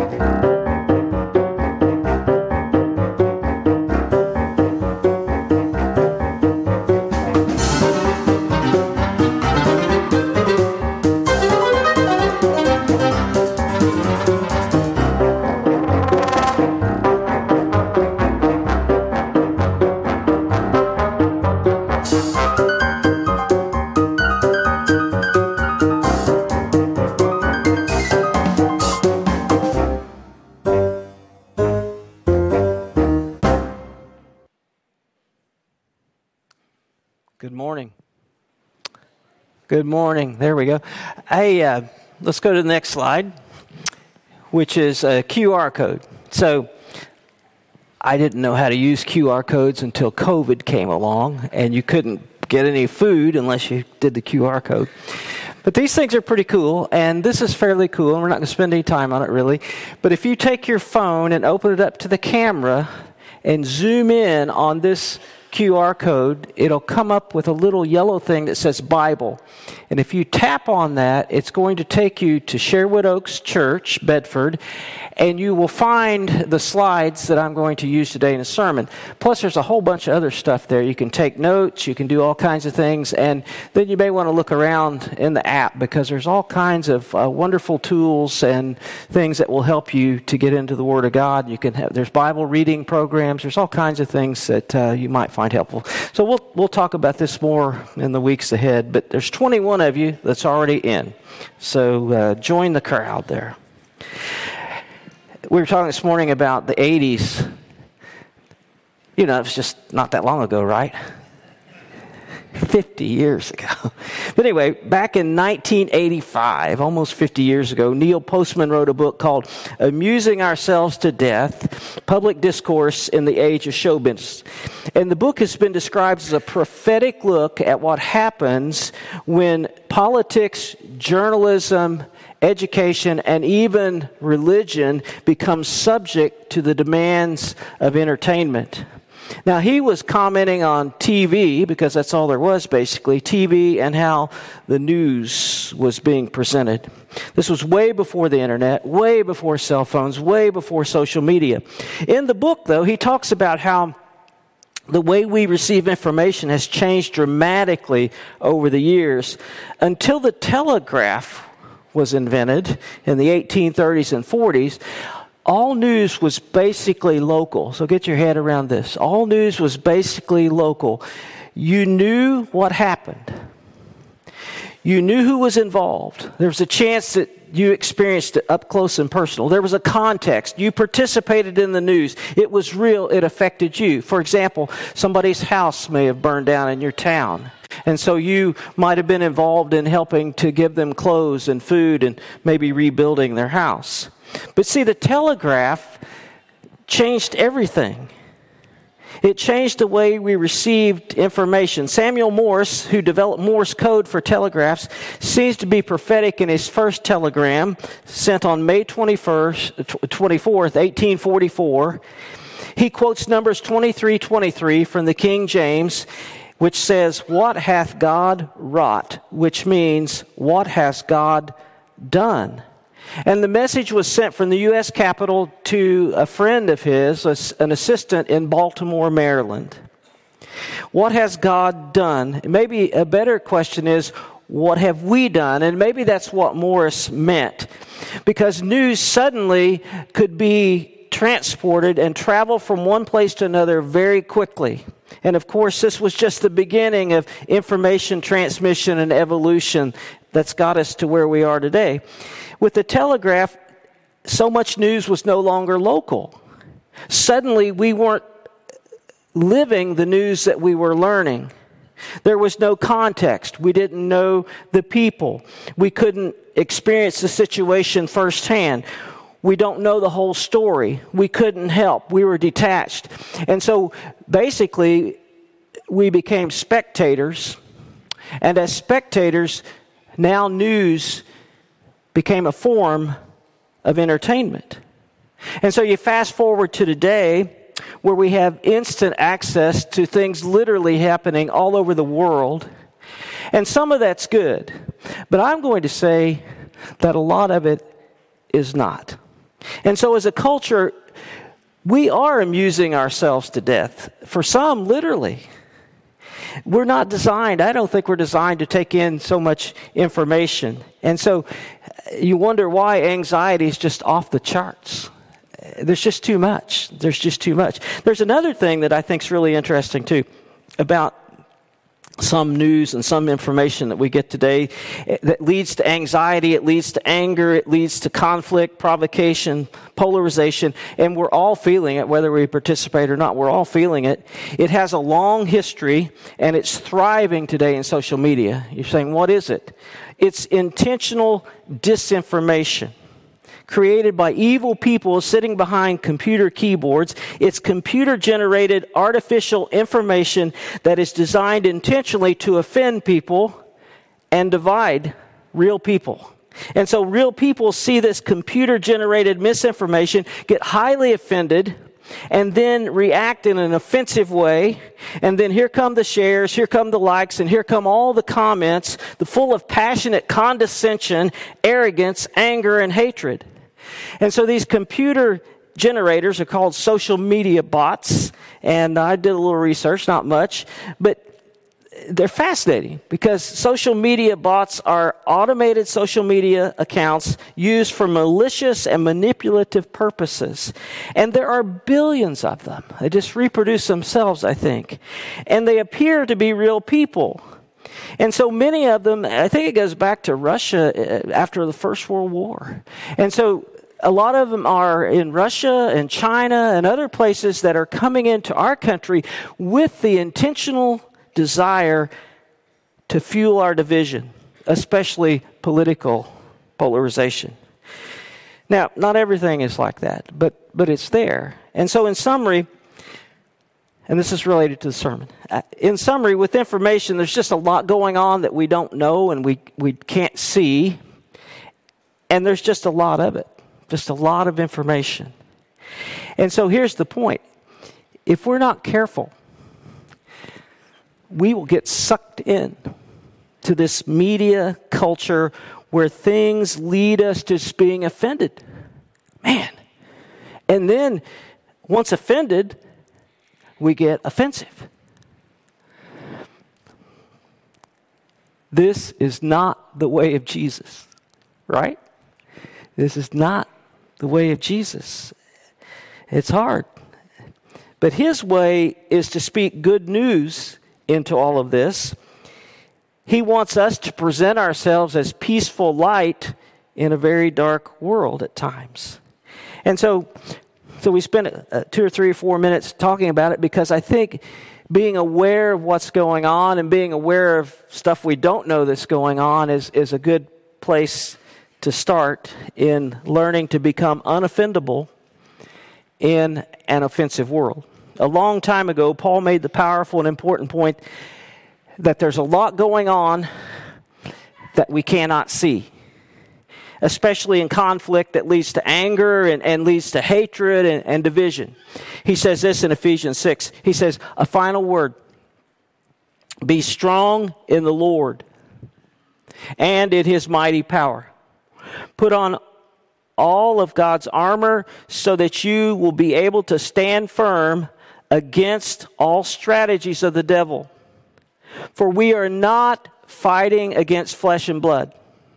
Good morning. There we go. Hey, let's go to the next slide, which is a QR code. So I didn't know how to use QR codes until COVID came along, and you couldn't get any food unless you did the QR code. But these things are pretty cool, and this is fairly cool, and we're not going to spend any time on it really. But if you take your phone and open it up to the camera and zoom in on this QR code, it'll come up with a little yellow thing that says Bible. And if you tap on that, it's going to take you to Sherwood Oaks Church, Bedford, and you will find the slides that I'm going to use today in the sermon. Plus, there's a whole bunch of other stuff there. You can take notes, you can do all kinds of things, and then you may want to look around in the app because there's all kinds of wonderful tools and things that will help you to get into the Word of God. There's Bible reading programs. There's all kinds of things that you might find helpful. So we'll talk about this more in the weeks ahead, but there's 21 of you that's already in. So join the crowd there. We were talking this morning about the 80s. You know, it was just not that long ago, right? 50 years ago. But anyway, back in 1985, almost 50 years ago, Neil Postman wrote a book called Amusing Ourselves to Death, Public Discourse in the Age of Show Business. And the book has been described as a prophetic look at what happens when politics, journalism, education, and even religion become subject to the demands of entertainment. Now, he was commenting on TV, because that's all there was, basically, TV and how the news was being presented. This was way before the internet, way before cell phones, way before social media. In the book, though, he talks about how the way we receive information has changed dramatically over the years until the telegraph was invented in the 1830s and 40s. All news was basically local. So get your head around this. All news was basically local. You knew what happened. You knew who was involved. There was a chance that you experienced it up close and personal. There was a context. You participated in the news. It was real. It affected you. For example, somebody's house may have burned down in your town. And so you might have been involved in helping to give them clothes and food and maybe rebuilding their house. But see, the telegraph changed everything. It changed the way we received information. Samuel Morse, who developed Morse code for telegraphs, seems to be prophetic in his first telegram sent on May 24th, 1844. He quotes Numbers 23:23 from the King James, which says, "What hath God wrought?" which means, what has God done? And the message was sent from the U.S. Capitol to a friend of his, an assistant in Baltimore, Maryland. What has God done? Maybe a better question is, what have we done? And maybe that's what Morris meant. Because news suddenly could be transported and travel from one place to another very quickly. And of course, this was just the beginning of information transmission and evolution that's got us to where we are today. With the telegraph, so much news was no longer local. Suddenly, we weren't living the news that we were learning. There was no context. We didn't know the people. We couldn't experience the situation firsthand. We don't know the whole story. We couldn't help. We were detached. And so, basically, we became spectators. And as spectators, now news became a form of entertainment. And so you fast forward to today, where we have instant access to things literally happening all over the world. And some of that's good. But I'm going to say that a lot of it is not. And so as a culture, we are amusing ourselves to death. For some, literally. We're not designed, I don't think we're designed to take in so much information. And so you wonder why anxiety is just off the charts. There's just too much. There's another thing that I think is really interesting too about some news and some information that we get today that leads to anxiety, it leads to anger, it leads to conflict, provocation, polarization, and we're all feeling it, whether we participate or not. We're all feeling it. It has a long history, and it's thriving today in social media. You're saying, what is it? It's intentional disinformation created by evil people sitting behind computer keyboards. It's computer-generated artificial information that is designed intentionally to offend people and divide real people. And so real people see this computer-generated misinformation, get highly offended, and then react in an offensive way. And then here come the shares, here come the likes, and here come all the comments, full of passionate condescension, arrogance, anger, and hatred. And so these computer generators are called social media bots. And I did a little research, not much, but they're fascinating because social media bots are automated social media accounts used for malicious and manipulative purposes. And there are billions of them. They just reproduce themselves, I think. And they appear to be real people. And so many of them, I think it goes back to Russia after the First World War. And so a lot of them are in Russia and China and other places that are coming into our country with the intentional desire to fuel our division, especially political polarization. Now, not everything is like that, but it's there. And so in summary, and this is related to the sermon. In summary, with information, there's just a lot going on that we don't know and we can't see. And there's just a lot of it. Just a lot of information. And so here's the point. If we're not careful, we will get sucked in to this media culture where things lead us to just being offended. Man. And then, once offended, we get offensive. This is not the way of Jesus, right? This is not the way of Jesus. It's hard. But his way is to speak good news into all of this. He wants us to present ourselves as peaceful light in a very dark world at times. And so we spent 2 or 3 or 4 minutes talking about it because I think being aware of what's going on and being aware of stuff we don't know that's going on is a good place to start in learning to become unoffendable in an offensive world. A long time ago, Paul made the powerful and important point that there's a lot going on that we cannot see, especially in conflict that leads to anger and leads to hatred and division. He says this in Ephesians 6. He says, a final word, be strong in the Lord and in his mighty power. Put on all of God's armor so that you will be able to stand firm against all strategies of the devil. For we are not fighting against flesh and blood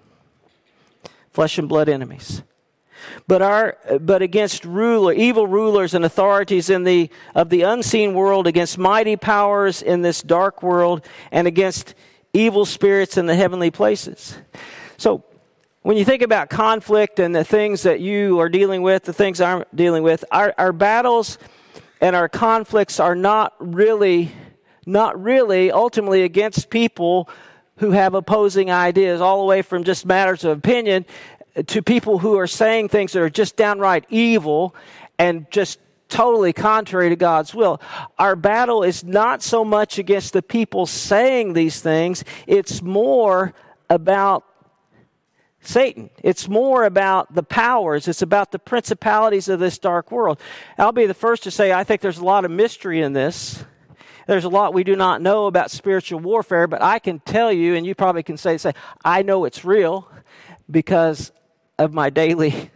enemies, but against evil rulers and authorities of the unseen world, against mighty powers in this dark world, and against evil spirits in the heavenly places. So, when you think about conflict and the things that you are dealing with, the things I'm dealing with, our battles and our conflicts are not really ultimately against people who have opposing ideas, all the way from just matters of opinion to people who are saying things that are just downright evil and just totally contrary to God's will. Our battle is not so much against the people saying these things. It's more about Satan. It's more about the powers. It's about the principalities of this dark world. I'll be the first to say I think there's a lot of mystery in this. There's a lot we do not know about spiritual warfare, but I can tell you, and you probably can say, I know it's real because of my daily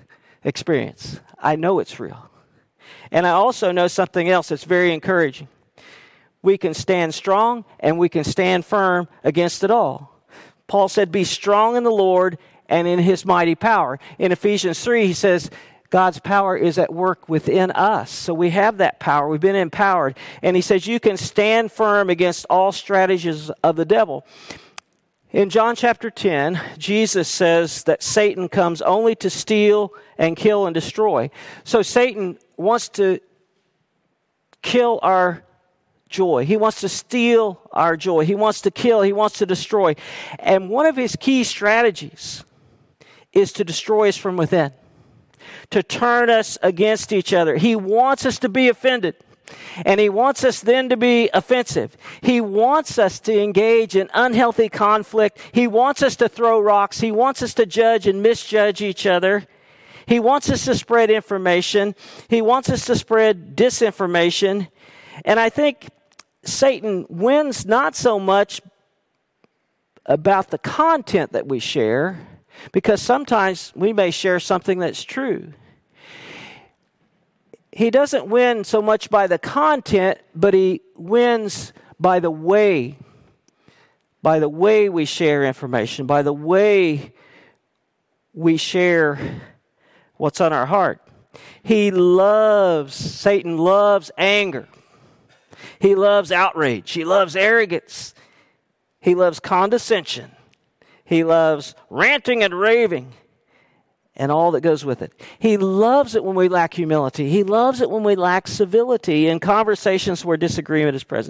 experience. I know it's real. And I also know something else that's very encouraging. We can stand strong and we can stand firm against it all. Paul said, be strong in the Lord and in his mighty power. In Ephesians 3, he says, God's power is at work within us. So we have that power. We've been empowered. And he says, you can stand firm against all strategies of the devil. In John chapter 10, Jesus says that Satan comes only to steal and kill and destroy. So Satan wants to kill our joy. He wants to steal our joy. He wants to kill. He wants to destroy. And one of his key strategies is to destroy us from within, to turn us against each other. He wants us to be offended. And he wants us then to be offensive. He wants us to engage in unhealthy conflict. He wants us to throw rocks. He wants us to judge and misjudge each other. He wants us to spread information. He wants us to spread disinformation. And I think Satan wins not so much about the content that we share, because sometimes we may share something that's true. He doesn't win so much by the content, but he wins by the way we share information, by the way we share what's on our heart. Satan loves anger. He loves outrage. He loves arrogance. He loves condescension. He loves ranting and raving and all that goes with it. He loves it when we lack humility. He loves it when we lack civility in conversations where disagreement is present.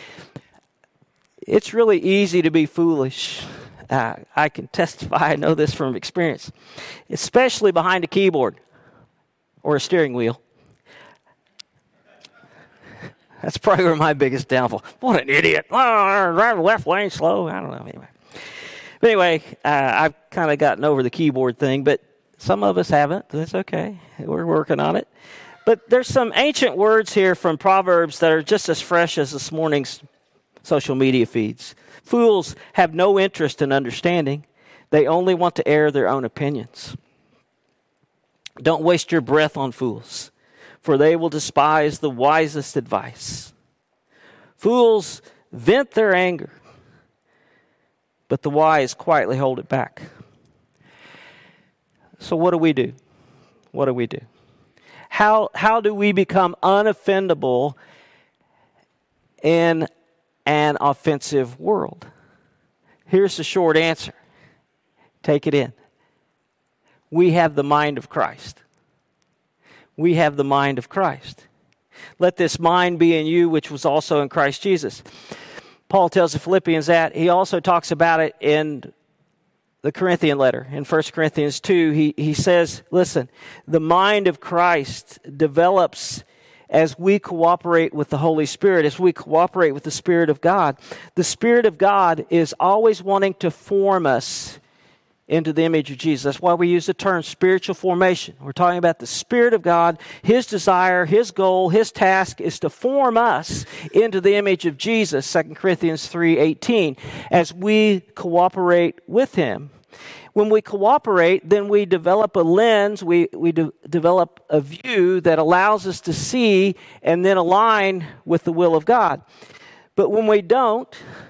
It's really easy to be foolish. I can testify, I know this from experience, especially behind a keyboard or a steering wheel. That's probably where my biggest downfall. What an idiot. Drive left lane slow. I don't know. Anyway, I've kind of gotten over the keyboard thing, but some of us haven't. That's okay. We're working on it. But there's some ancient words here from Proverbs that are just as fresh as this morning's social media feeds. Fools have no interest in understanding. They only want to air their own opinions. Don't waste your breath on fools, for they will despise the wisest advice. Fools vent their anger, but the wise quietly hold it back. So what do we do? What do we do? How do we become unoffendable in an offensive world? Here's the short answer. Take it in. We have the mind of Christ. We have the mind of Christ. Let this mind be in you, which was also in Christ Jesus. Paul tells the Philippians that. He also talks about it in the Corinthian letter. In 1 Corinthians 2, he says, listen, the mind of Christ develops as we cooperate with the Holy Spirit, as we cooperate with the Spirit of God. The Spirit of God is always wanting to form us into the image of Jesus. That's why we use the term spiritual formation. We're talking about the Spirit of God. His desire, His goal, His task is to form us into the image of Jesus, 2 Corinthians 3:18, as we cooperate with Him. When we cooperate, then we develop a lens, we develop a view that allows us to see and then align with the will of God. But when we don't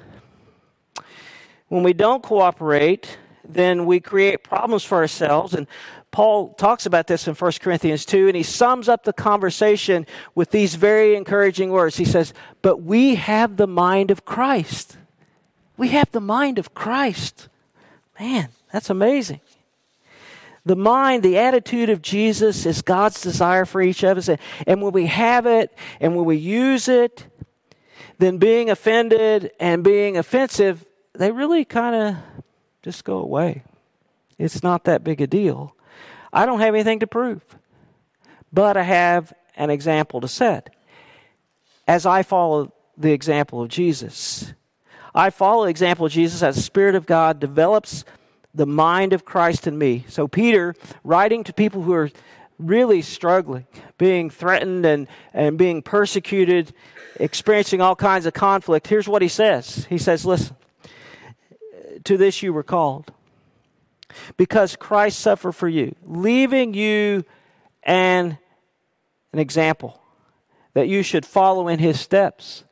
cooperate, then we create problems for ourselves. And Paul talks about this in 1 Corinthians 2, and he sums up the conversation with these very encouraging words. He says, but we have the mind of Christ. We have the mind of Christ. Man, that's amazing. The mind, the attitude of Jesus is God's desire for each of us. And when we have it, and when we use it, then being offended and being offensive, they really kind of just go away. It's not that big a deal. I don't have anything to prove, but I have an example to set. As I follow the example of Jesus, I follow the example of Jesus as the Spirit of God develops the mind of Christ in me. So Peter, writing to people who are really struggling, being threatened and being persecuted, experiencing all kinds of conflict, here's what he says. He says, listen, to this you were called, because Christ suffered for you, leaving you an example that you should follow in his steps.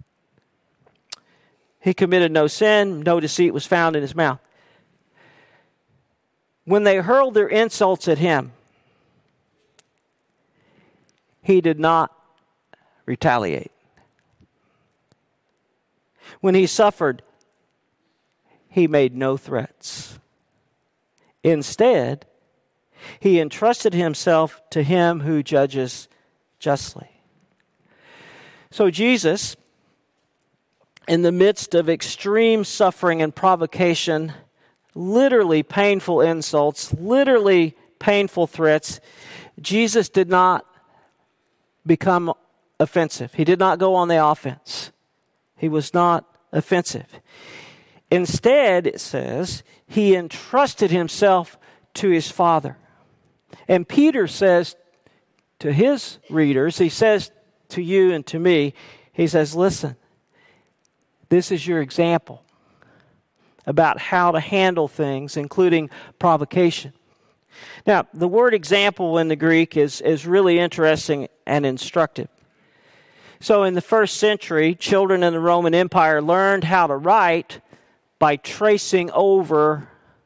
He committed no sin, no deceit was found in his mouth. When they hurled their insults at him, he did not retaliate. When he suffered, he made no threats. Instead, he entrusted himself to him who judges justly. So Jesus, in the midst of extreme suffering and provocation, literally painful insults, literally painful threats, Jesus did not become offensive. He did not go on the offense. He was not offensive. Instead, it says, he entrusted himself to his Father. And Peter says to his readers, he says to you and to me, he says, listen, this is your example about how to handle things, including provocation. Now, the word example in the Greek is really interesting and instructive. So in the first century, children in the Roman Empire learned how to write by tracing over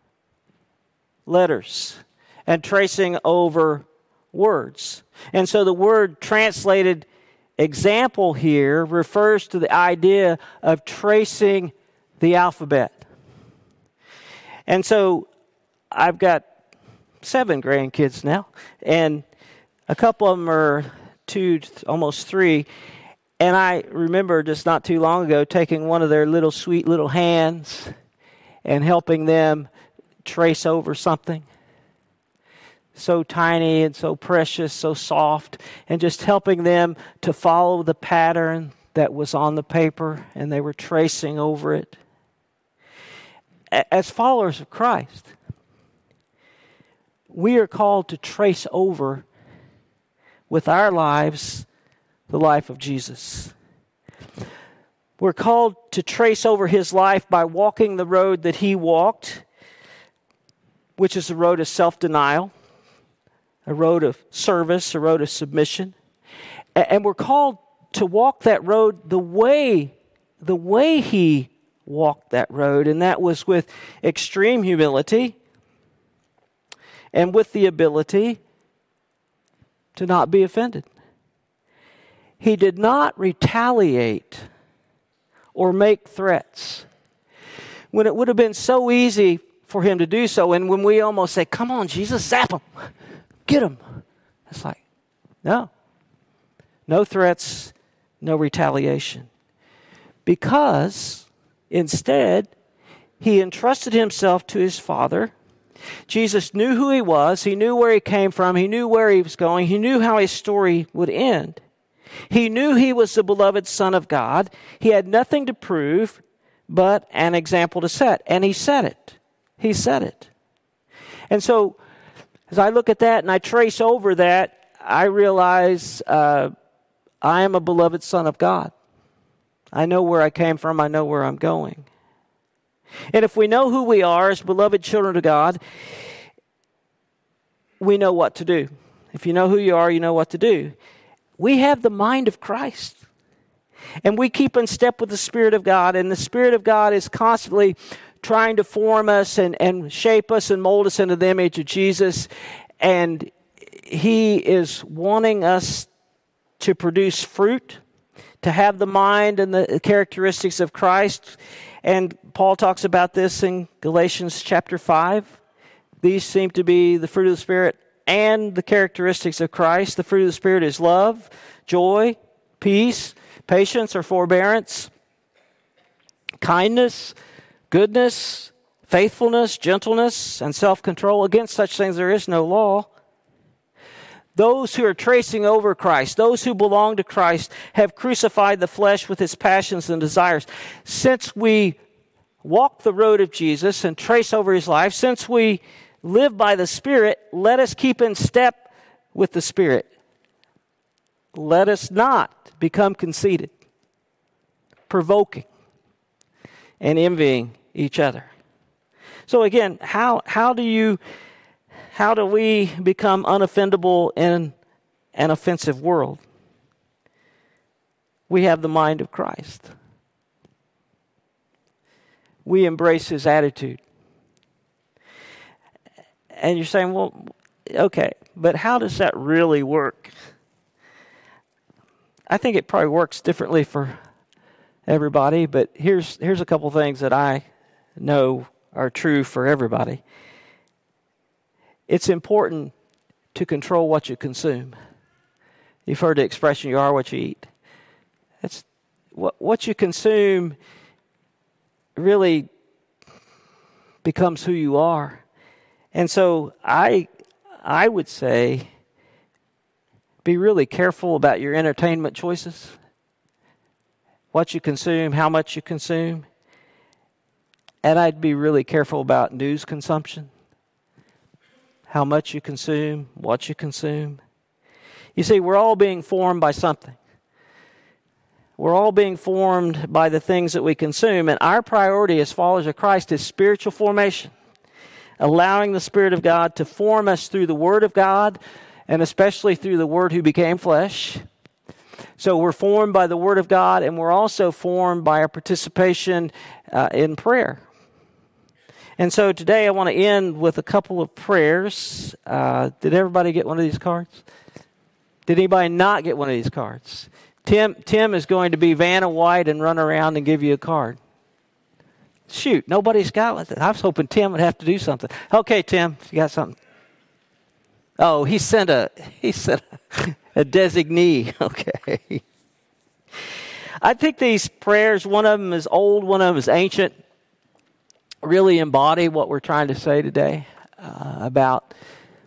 letters and tracing over words. And so the word translated example here refers to the idea of tracing the alphabet. And so I've got 7 grandkids now, and a couple of them are 2, almost 3. And I remember just not too long ago taking one of their little sweet little hands and helping them trace over something. So tiny and so precious, so soft, and just helping them to follow the pattern that was on the paper, and they were tracing over it. As followers of Christ, we are called to trace over with our lives the life of Jesus. We're called to trace over his life by walking the road that he walked, which is a road of self-denial, a road of service, a road of submission. And we're called to walk that road the way he walked that road, and that was with extreme humility and with the ability to not be offended. He did not retaliate or make threats when it would have been so easy for him to do so. And when we almost say, come on, Jesus, zap him, get him. It's like, no threats, no retaliation. Because instead, he entrusted himself to his Father. Jesus knew who he was. He knew where he came from. He knew where he was going. He knew how his story would end. He knew he was the beloved Son of God. He had nothing to prove but an example to set. And he said it. He said it. And so, as I look at that and I trace over that, I realize I am a beloved Son of God. I know where I came from. I know where I'm going. And if we know who we are as beloved children of God, we know what to do. If you know who you are, you know what to do. We have the mind of Christ. And we keep in step with the Spirit of God. And the Spirit of God is constantly trying to form us and shape us and mold us into the image of Jesus. And he is wanting us to produce fruit, to have the mind and the characteristics of Christ. And Paul talks about this in Galatians chapter 5. These seem to be the fruit of the Spirit and the characteristics of Christ. The fruit of the Spirit is love, joy, peace, patience or forbearance, kindness, goodness, faithfulness, gentleness, and self-control. Against such things there is no law. Those who are tracing over Christ, those who belong to Christ, have crucified the flesh with its passions and desires. Since we walk the road of Jesus and trace over his life, since we live by the Spirit, let us keep in step with the Spirit. Let us not become conceited, provoking, and envying each other. So again, how do we become unoffendable in an offensive world? We have the mind of Christ. We embrace his attitude. And you're saying, well, okay, but how does that really work? I think it probably works differently for everybody, but here's a couple things that I know are true for everybody. It's important to control what you consume. You've heard the expression, you are what you eat. That's what you consume really becomes who you are. And so I would say be really careful about your entertainment choices. What you consume, how much you consume. And I'd be really careful about news consumption. How much you consume, what you consume. You see, we're all being formed by something. We're all being formed by the things that we consume, and our priority as followers of Christ is spiritual formation, allowing the Spirit of God to form us through the Word of God, and especially through the Word who became flesh. So we're formed by the Word of God, and we're also formed by our participation in prayer. And so today I want to end with a couple of prayers. Did everybody get one of these cards? Did anybody not get one of these cards? Tim is going to be Vanna White and run around and give you a card. Shoot, nobody's got one. I was hoping Tim would have to do something. Okay, Tim, you got something? Oh, he sent a designee. Okay. I think these prayers, one of them is old, one of them is ancient, really embody what we're trying to say today about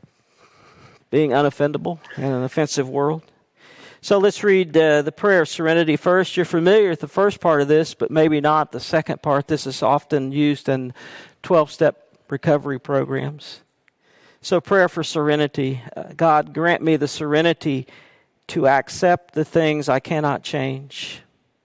being unoffendable in an offensive world. So let's read the prayer of serenity first. You're familiar with the first part of this, but maybe not the second part. This is often used in 12-step recovery programs. So prayer for serenity. God, grant me the serenity to accept the things I cannot change,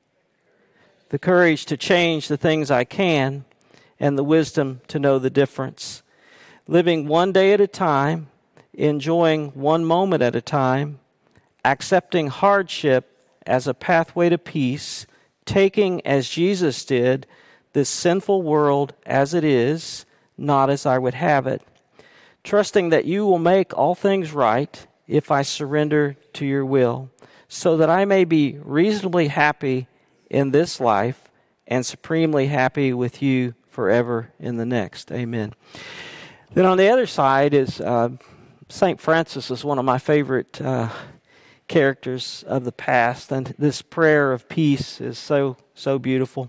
the courage to change the things I can, and the wisdom to know the difference. Living one day at a time, enjoying one moment at a time, accepting hardship as a pathway to peace, taking, as Jesus did, this sinful world as it is, not as I would have it. Trusting that you will make all things right if I surrender to your will, so that I may be reasonably happy in this life and supremely happy with you forever in the next. Amen. Then on the other side is St. Francis is one of my favorite characters of the past, and this prayer of peace is so beautiful.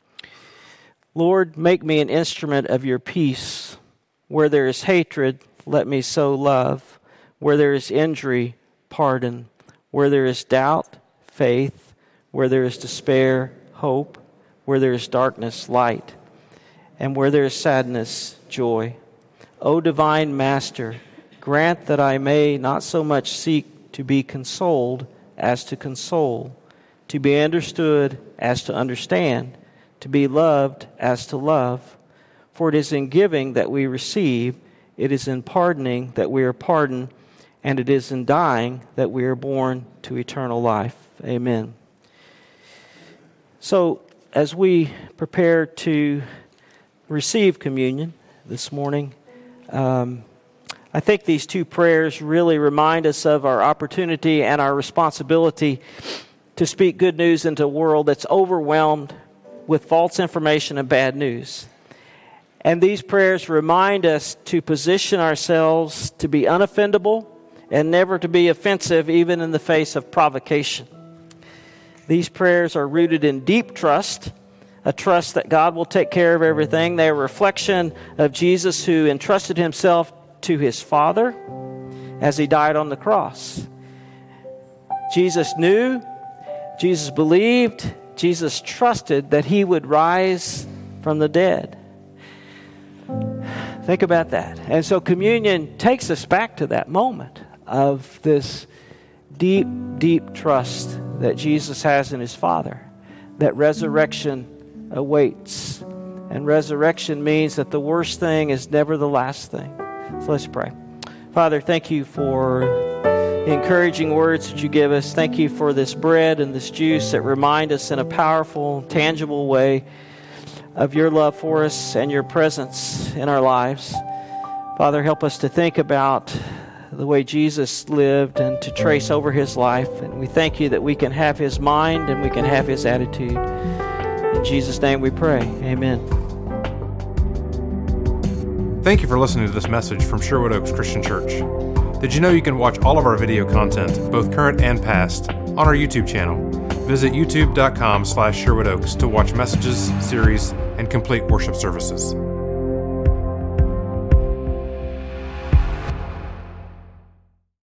Lord, make me an instrument of your peace. Where there is hatred, let me sow love. Where there is injury, pardon. Where there is doubt, faith. Where there is despair, hope. Where there is darkness, light. And where there is sadness, joy. O divine Master, grant that I may not so much seek to be consoled as to console, to be understood as to understand, to be loved as to love. For it is in giving that we receive, it is in pardoning that we are pardoned, and it is in dying that we are born to eternal life. Amen. So, as we prepare to receive communion this morning, I think these two prayers really remind us of our opportunity and our responsibility to speak good news into a world that's overwhelmed with false information and bad news. And these prayers remind us to position ourselves to be unoffendable and never to be offensive even in the face of provocation. These prayers are rooted in deep trust, a trust that God will take care of everything. They're a reflection of Jesus who entrusted himself to his Father as he died on the cross. Jesus knew, Jesus believed, Jesus trusted that he would rise from the dead. Think about that. And so communion takes us back to that moment of this deep, deep trust that Jesus has in his Father, that resurrection awaits, And resurrection means that the worst thing is never the last thing. So let's pray. Father, thank you for the encouraging words that you give us. Thank you for this bread and this juice that remind us in a powerful, tangible way of your love for us and your presence in our lives. Father, help us to think about the way Jesus lived and to trace over his life. And we thank you that we can have his mind and we can have his attitude. In Jesus' name we pray. Amen. Thank you for listening to this message from Sherwood Oaks Christian Church. Did you know you can watch all of our video content, both current and past, on our YouTube channel? Visit youtube.com/Sherwood Oaks to watch messages, series, and complete worship services.